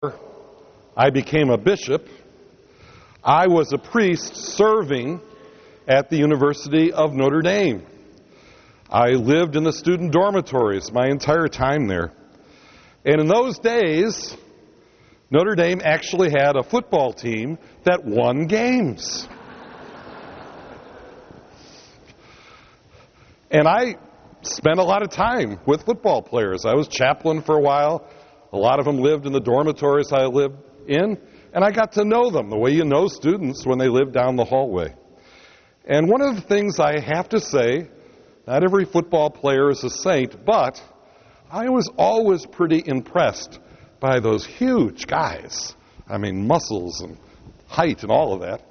I became a bishop, I was a priest serving at the University of Notre Dame. I lived in the student dormitories my entire time there. And in those days, Notre Dame actually had a football team that won games. And I spent a lot of time with football players. I was chaplain for a while. A lot of them lived in the dormitories I lived in. And I got to know them the way you know students when they live down the hallway. And one of the things I have to say, not every football player is a saint, but I was always pretty impressed by those huge guys. I mean, muscles and height and all of that.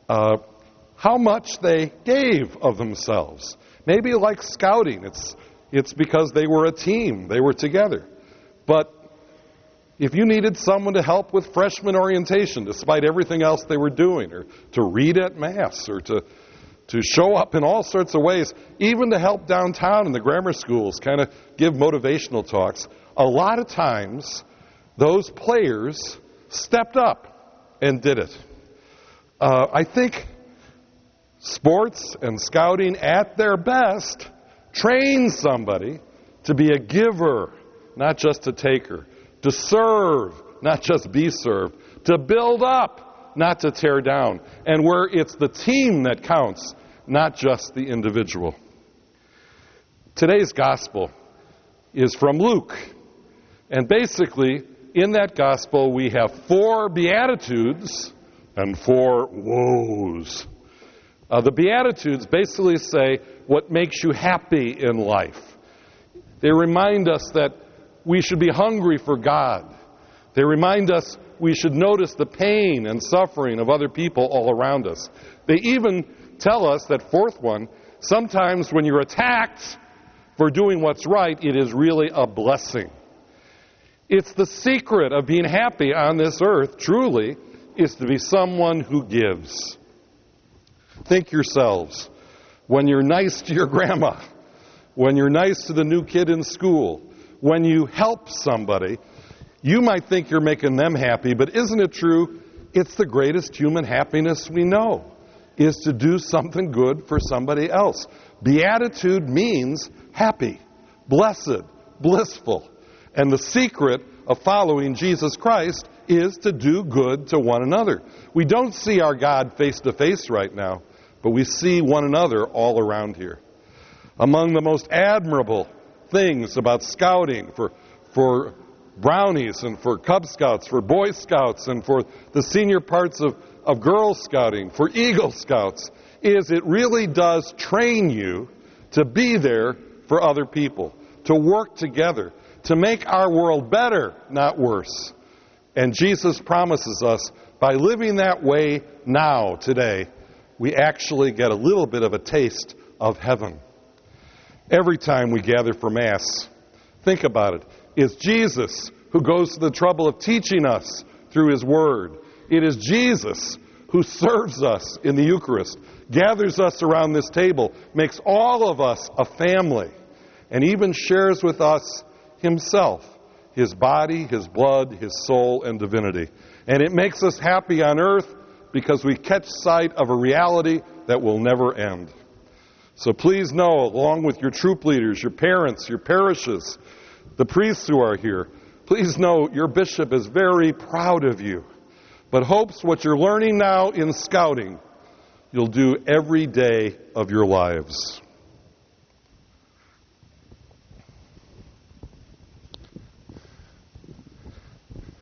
How much they gave of themselves. Maybe like scouting, it's because they were a team, they were together. But if you needed someone to help with freshman orientation, despite everything else they were doing, or to read at Mass, or to show up in all sorts of ways, even to help downtown in the grammar schools, kind of give motivational talks, a lot of times those players stepped up and did it. I think sports and scouting at their best train somebody to be a giver, not just a taker, to serve, not just be served, to build up, not to tear down, and where it's the team that counts, not just the individual. Today's gospel is from Luke, and basically in that gospel we have 4 beatitudes and 4 woes. The Beatitudes basically say what makes you happy in life. They remind us that we should be hungry for God. They remind us we should notice the pain and suffering of other people all around us. They even tell us, that 4th one, sometimes when you're attacked for doing what's right, it is really a blessing. It's the secret of being happy on this earth, truly, is to be someone who gives. Think yourselves, when you're nice to your grandma, when you're nice to the new kid in school, when you help somebody, you might think you're making them happy, but isn't it true? It's the greatest human happiness we know, is to do something good for somebody else. Beatitude means happy, blessed, blissful. And the secret of following Jesus Christ is to do good to one another. We don't see our God face to face right now, but we see one another all around here. Among the most admirable things about scouting for brownies and for Cub Scouts, for Boy Scouts, and for the senior parts of Girl Scouting, for Eagle Scouts, is it really does train you to be there for other people, to work together, to make our world better, not worse. And Jesus promises us, by living that way now, today, we actually get a little bit of a taste of heaven. Every time we gather for Mass, think about it. It's Jesus who goes to the trouble of teaching us through His Word. It is Jesus who serves us in the Eucharist, gathers us around this table, makes all of us a family, and even shares with us Himself, His body, His blood, His soul, and divinity. And it makes us happy on earth because we catch sight of a reality that will never end. So please know, along with your troop leaders, your parents, your parishes, the priests who are here, please know your bishop is very proud of you, but hopes what you're learning now in scouting, you'll do every day of your lives.